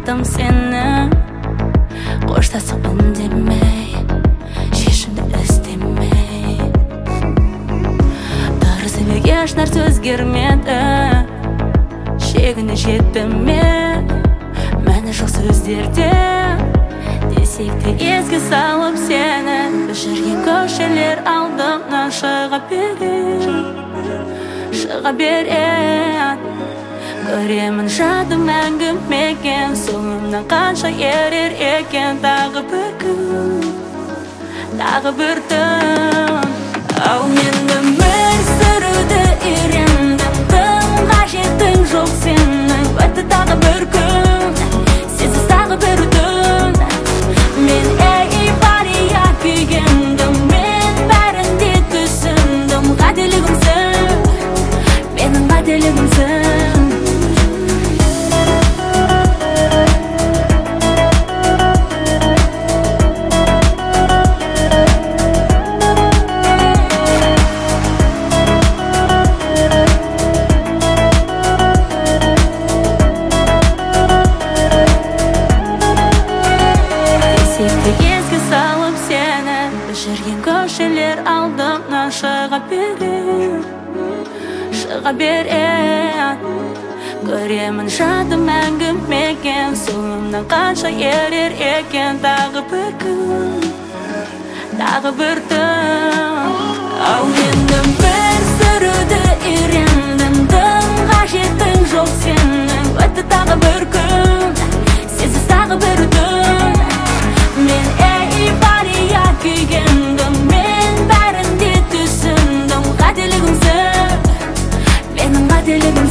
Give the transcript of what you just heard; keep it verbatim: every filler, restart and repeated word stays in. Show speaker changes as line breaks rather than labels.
Aldым seni Қоштасып үндемей Шешімді іздемей Дұрыс емес еш нәрсе өзгермеді Шегіне жеттім мен Мәні жоқ сөздерде Десек те еске салып сені Біз жүрген көшелер алдымнан шыға береді Шыға береді Көремін жадым мәңгі мекен Соңымнан қанша ерер екен Тағы бір күн, тағы бір түн Ау мен өмір сүруді үйрендім Тым қажетің жоқ сенің Өтті тағы бір күн, сенсіз тағы бір түн Мен эйфория күйгендім Мен бәрін де түсіндім Қателігімсің, менің қателігімсің Еске салып сені Біз жүрген көшелер алдымнан шыға береді Шыға береді Көремін жадым мәңгі мекен Соңымнан қанша ерер екен Тағы бір күн, тағы бір түн Ау мен өмір сүруді үйрендім Тым қажетің жоқ сенің Өтті тағы бір күн, сенсіз тағы бір түн Мен эйфория күйгендім Мен бәрін де түсіндім Қателігімсің, менің қателігім